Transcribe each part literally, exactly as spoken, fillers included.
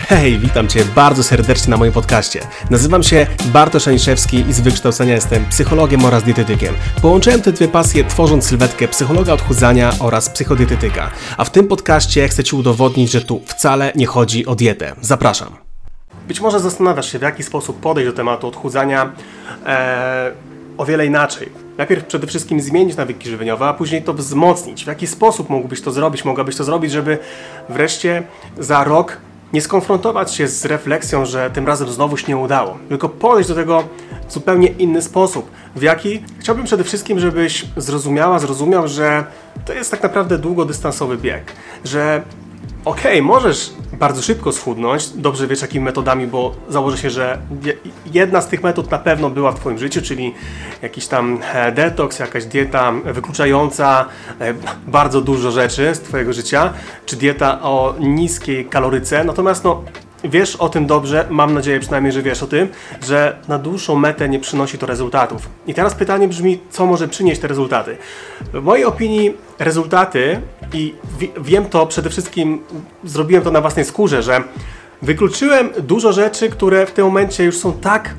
Hej, witam Cię bardzo serdecznie na moim podcaście. Nazywam się Bartosz Aniszewski i z wykształcenia jestem psychologiem oraz dietetykiem. Połączyłem te dwie pasje, tworząc sylwetkę psychologa odchudzania oraz psychodietetyka. A w tym podcaście chcę Ci udowodnić, że tu wcale nie chodzi o dietę. Zapraszam. Być może zastanawiasz się, w jaki sposób podejść do tematu odchudzania ee, o wiele inaczej. Najpierw przede wszystkim zmienić nawyki żywieniowe, a później to wzmocnić. W jaki sposób mógłbyś to zrobić? Mogłabyś to zrobić, żeby wreszcie za rok nie skonfrontować się z refleksją, że tym razem znowu się nie udało, tylko podejść do tego w zupełnie inny sposób. W jaki? Chciałbym przede wszystkim, żebyś zrozumiała, zrozumiał, że to jest tak naprawdę długodystansowy bieg, że okej, okay, możesz bardzo szybko schudnąć, dobrze wiesz jakimi metodami, bo założę się, że jedna z tych metod na pewno była w Twoim życiu, czyli jakiś tam detoks, jakaś dieta wykluczająca bardzo dużo rzeczy z Twojego życia, czy dieta o niskiej kaloryce, natomiast no wiesz o tym dobrze, mam nadzieję przynajmniej, że wiesz o tym, że na dłuższą metę nie przynosi to rezultatów. I teraz pytanie brzmi, co może przynieść te rezultaty? W mojej opinii rezultaty, i wiem to przede wszystkim, zrobiłem to na własnej skórze, że wykluczyłem dużo rzeczy, które w tym momencie już są tak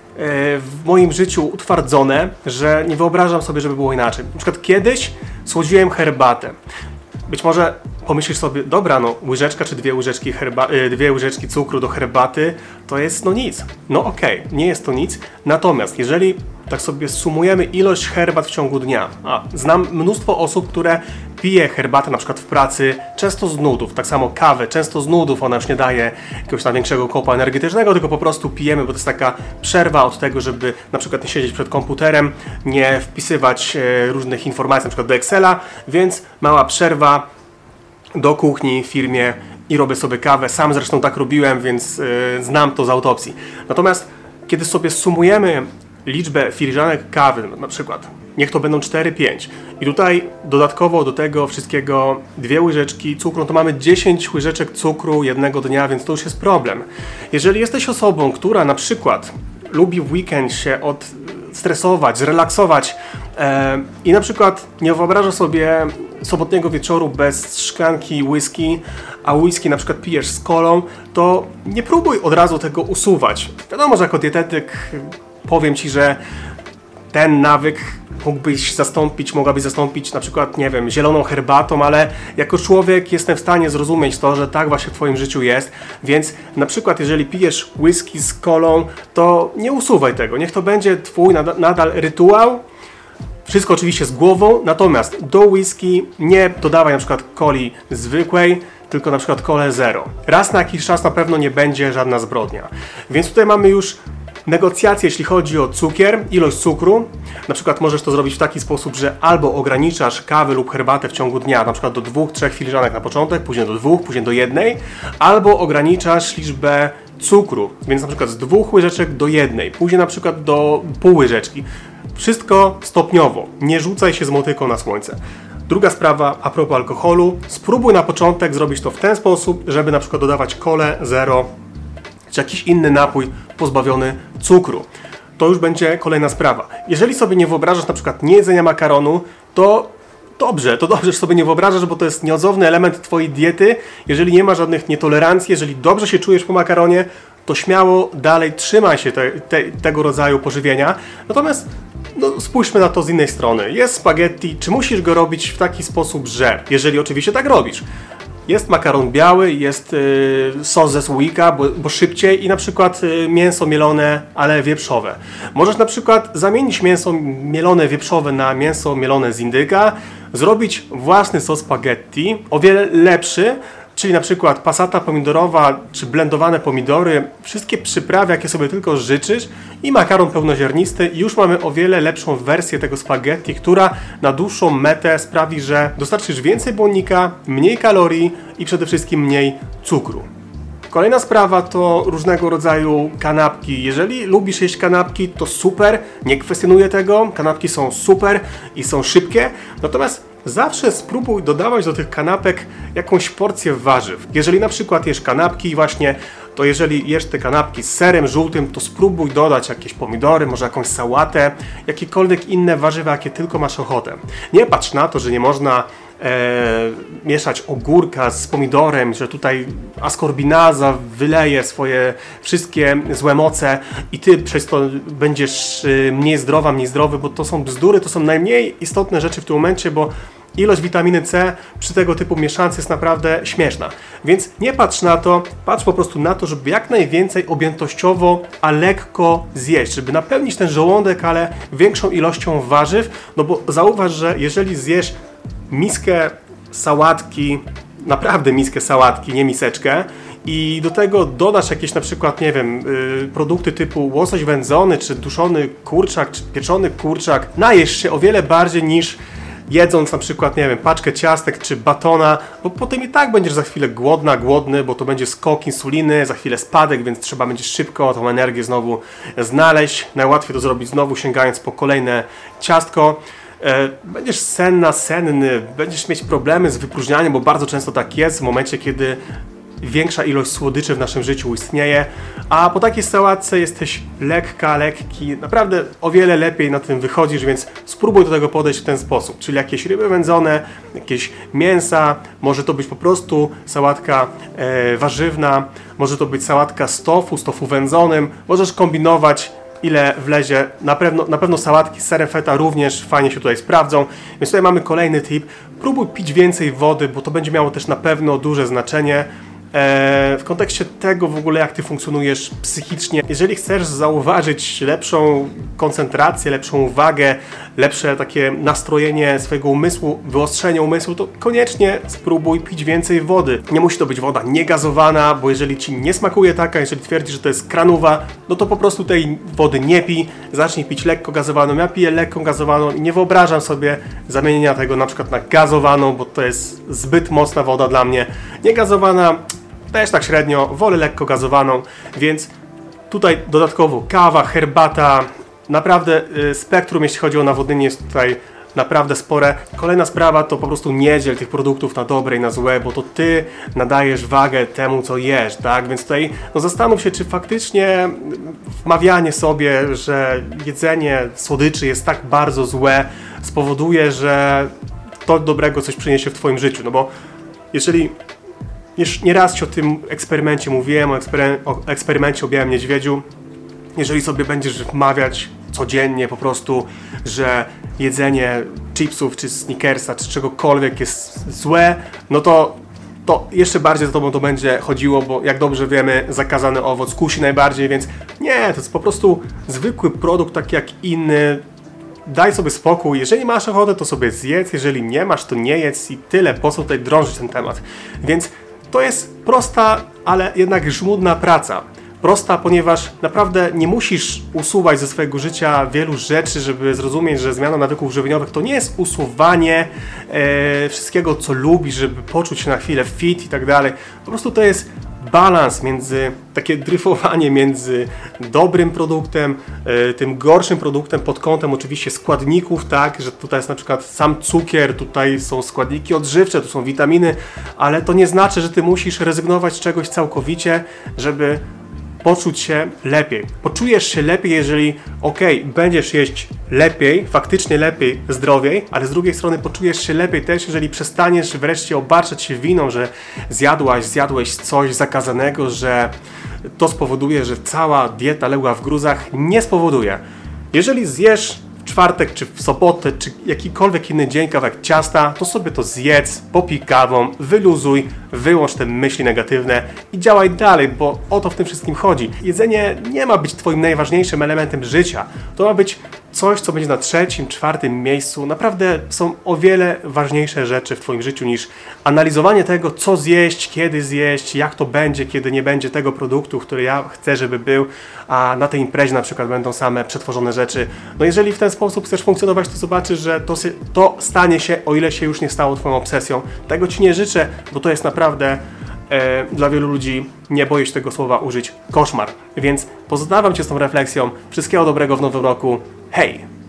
w moim życiu utwardzone, że nie wyobrażam sobie, żeby było inaczej. Na przykład kiedyś słodziłem herbatę. Być może pomyślisz sobie, dobra, no łyżeczka czy dwie łyżeczki, herba- dwie łyżeczki cukru do herbaty to jest no nic. No okej, okay, nie jest to nic. Natomiast jeżeli tak sobie sumujemy ilość herbat w ciągu dnia, a znam mnóstwo osób, które pije herbatę na przykład w pracy, często z nudów, tak samo kawę, często z nudów, ona już nie daje jakiegoś tam większego kopa energetycznego, tylko po prostu pijemy, bo to jest taka przerwa od tego, żeby na przykład nie siedzieć przed komputerem, nie wpisywać różnych informacji na przykład do Excela, więc mała przerwa do kuchni w firmie i robię sobie kawę. Sam zresztą tak robiłem, więc yy, znam to z autopsji. Natomiast kiedy sobie sumujemy liczbę filiżanek kawy, na przykład, niech to będą cztery pięć i tutaj dodatkowo do tego wszystkiego dwie łyżeczki cukru, to mamy dziesięć łyżeczek cukru jednego dnia, więc to już jest problem. Jeżeli jesteś osobą, która na przykład lubi w weekend się odstresować, zrelaksować e, i na przykład nie wyobraża sobie sobotniego wieczoru bez szklanki whisky, a whisky na przykład pijesz z kolą, to nie próbuj od razu tego usuwać. Wiadomo, że jako dietetyk powiem Ci, że ten nawyk mógłbyś zastąpić, mogłabyś zastąpić na przykład, nie wiem, zieloną herbatą, ale jako człowiek jestem w stanie zrozumieć to, że tak właśnie w Twoim życiu jest, więc na przykład jeżeli pijesz whisky z kolą, to nie usuwaj tego, niech to będzie Twój nad- nadal rytuał. Wszystko oczywiście z głową, natomiast do whisky nie dodawaj na przykład coli zwykłej, tylko na przykład kolę zero. Raz na jakiś czas na pewno nie będzie żadna zbrodnia. Więc tutaj mamy już negocjacje, jeśli chodzi o cukier, ilość cukru. Na przykład możesz to zrobić w taki sposób, że albo ograniczasz kawę lub herbatę w ciągu dnia, na przykład do dwóch, trzech filiżanek na początek, później do dwóch, później do jednej, albo ograniczasz liczbę cukru, więc na przykład z dwóch łyżeczek do jednej, później na przykład do pół łyżeczki. Wszystko stopniowo, nie rzucaj się z motyką na słońce. Druga sprawa, a propos alkoholu, spróbuj na początek zrobić to w ten sposób, żeby na przykład dodawać kolę zero, czy jakiś inny napój pozbawiony cukru. To już będzie kolejna sprawa. Jeżeli sobie nie wyobrażasz na przykład niejedzenia makaronu, to dobrze, to dobrze, że sobie nie wyobrażasz, bo to jest nieodzowny element Twojej diety. Jeżeli nie ma żadnych nietolerancji, jeżeli dobrze się czujesz po makaronie, to śmiało dalej trzymaj się te, te, tego rodzaju pożywienia. Natomiast no, spójrzmy na to z innej strony. Jest spaghetti, czy musisz go robić w taki sposób, że jeżeli oczywiście tak robisz, jest makaron biały, jest y, sos ze słoika, bo, bo szybciej i na przykład y, mięso mielone, ale wieprzowe. Możesz na przykład zamienić mięso mielone wieprzowe na mięso mielone z indyka, zrobić własny sos spaghetti, o wiele lepszy, czyli na przykład passata pomidorowa czy blendowane pomidory, wszystkie przyprawy, jakie sobie tylko życzysz i makaron pełnoziarnisty i już mamy o wiele lepszą wersję tego spaghetti, która na dłuższą metę sprawi, że dostarczysz więcej błonnika, mniej kalorii i przede wszystkim mniej cukru. Kolejna sprawa to różnego rodzaju kanapki. Jeżeli lubisz jeść kanapki, to super, nie kwestionuję tego, kanapki są super i są szybkie, natomiast zawsze spróbuj dodawać do tych kanapek jakąś porcję warzyw. Jeżeli na przykład jesz kanapki właśnie, to jeżeli jesz te kanapki z serem żółtym, to spróbuj dodać jakieś pomidory, może jakąś sałatę, jakiekolwiek inne warzywa, jakie tylko masz ochotę. Nie patrz na to, że nie można e, mieszać ogórka z pomidorem, że tutaj askorbinaza wyleje swoje wszystkie złe moce i ty przez to będziesz mniej zdrowa, mniej zdrowy, bo to są bzdury, to są najmniej istotne rzeczy w tym momencie, bo ilość witaminy C przy tego typu mieszance jest naprawdę śmieszna. Więc nie patrz na to, patrz po prostu na to, żeby jak najwięcej objętościowo, a lekko zjeść, żeby napełnić ten żołądek, ale większą ilością warzyw, no bo zauważ, że jeżeli zjesz miskę sałatki, naprawdę miskę sałatki, nie miseczkę, i do tego dodasz jakieś na przykład, nie wiem, yy, produkty typu łosoś wędzony, czy duszony kurczak, czy pieczony kurczak, najesz się o wiele bardziej niż jedząc na przykład, nie wiem, paczkę ciastek czy batona, bo potem i tak będziesz za chwilę głodna, głodny, bo to będzie skok insuliny, za chwilę spadek, więc trzeba będzie szybko tą energię znowu znaleźć. Najłatwiej to zrobić znowu sięgając po kolejne ciastko. Będziesz senna, senny, będziesz mieć problemy z wypróżnianiem, bo bardzo często tak jest w momencie, kiedy większa ilość słodyczy w naszym życiu istnieje, a po takiej sałatce jesteś lekka, lekki, naprawdę o wiele lepiej na tym wychodzisz, więc spróbuj do tego podejść w ten sposób, czyli jakieś ryby wędzone, jakieś mięsa, może to być po prostu sałatka e, warzywna, może to być sałatka z tofu, z tofu wędzonym, możesz kombinować ile wlezie, na pewno, na pewno sałatki z serem feta również fajnie się tutaj sprawdzą, więc tutaj mamy kolejny tip, próbuj pić więcej wody, bo to będzie miało też na pewno duże znaczenie w kontekście tego w ogóle, jak ty funkcjonujesz psychicznie. Jeżeli chcesz zauważyć lepszą koncentrację, lepszą uwagę, lepsze takie nastrojenie swojego umysłu, wyostrzenie umysłu, to koniecznie spróbuj pić więcej wody. Nie musi to być woda niegazowana, bo jeżeli ci nie smakuje taka, jeżeli twierdzisz, że to jest kranowa, no to po prostu tej wody nie pij, zacznij pić lekko gazowaną. Ja piję lekką gazowaną i nie wyobrażam sobie zamienienia tego na przykład na gazowaną, bo to jest zbyt mocna woda dla mnie. Niegazowana też tak średnio, wolę lekko gazowaną, więc tutaj dodatkowo kawa, herbata, naprawdę y, spektrum, jeśli chodzi o nawodnienie, jest tutaj naprawdę spore. Kolejna sprawa to po prostu nie dziel tych produktów na dobre i na złe, bo to ty nadajesz wagę temu, co jesz, tak? Więc tutaj no zastanów się, czy faktycznie wmawianie sobie, że jedzenie słodyczy jest tak bardzo złe, spowoduje, że to dobrego coś przyniesie w twoim życiu, no bo jeżeli Już nieraz ci o tym eksperymencie mówiłem, o, ekspery o eksperymencie o białym niedźwiedziu. Jeżeli sobie będziesz wmawiać codziennie po prostu, że jedzenie chipsów, czy Snickersa, czy czegokolwiek jest złe, no to, to jeszcze bardziej za tobą to będzie chodziło, bo jak dobrze wiemy, zakazany owoc kusi najbardziej, więc nie, to jest po prostu zwykły produkt, taki jak inny. Daj sobie spokój, jeżeli masz ochotę, to sobie zjedz, jeżeli nie masz, to nie jedz i tyle, po co tutaj drążyć ten temat. Więc to jest prosta, ale jednak żmudna praca. Prosta, ponieważ naprawdę nie musisz usuwać ze swojego życia wielu rzeczy, żeby zrozumieć, że zmiana nawyków żywieniowych to nie jest usuwanie e, wszystkiego, co lubisz, żeby poczuć się na chwilę fit i tak dalej. Po prostu to jest balans między, takie dryfowanie między dobrym produktem, e, tym gorszym produktem pod kątem oczywiście składników, tak, że tutaj jest na przykład sam cukier, tutaj są składniki odżywcze, tu są witaminy, ale to nie znaczy, że ty musisz rezygnować z czegoś całkowicie, żeby poczuć się lepiej. Poczujesz się lepiej, jeżeli okej, będziesz jeść lepiej, faktycznie lepiej, zdrowiej, ale z drugiej strony poczujesz się lepiej też, jeżeli przestaniesz wreszcie obarczać się winą, że zjadłaś, zjadłeś coś zakazanego, że to spowoduje, że cała dieta legła w gruzach. Nie spowoduje. Jeżeli zjesz w czwartek, czy w sobotę, czy jakikolwiek inny dzień kawałek ciasta, to sobie to zjedz, popij kawą, wyluzuj, wyłącz te myśli negatywne i działaj dalej, bo o to w tym wszystkim chodzi. Jedzenie nie ma być twoim najważniejszym elementem życia. To ma być coś, co będzie na trzecim, czwartym miejscu. Naprawdę są o wiele ważniejsze rzeczy w twoim życiu niż analizowanie tego, co zjeść, kiedy zjeść, jak to będzie, kiedy nie będzie tego produktu, który ja chcę, żeby był, a na tej imprezie na przykład będą same przetworzone rzeczy. No jeżeli w ten sposób chcesz funkcjonować, to zobaczysz, że to, to stanie się, o ile się już nie stało twoją obsesją. Tego ci nie życzę, bo to jest naprawdę e, dla wielu ludzi, nie boję się tego słowa użyć, koszmar. Więc pozostawiam cię z tą refleksją. Wszystkiego dobrego w nowym roku. Hej!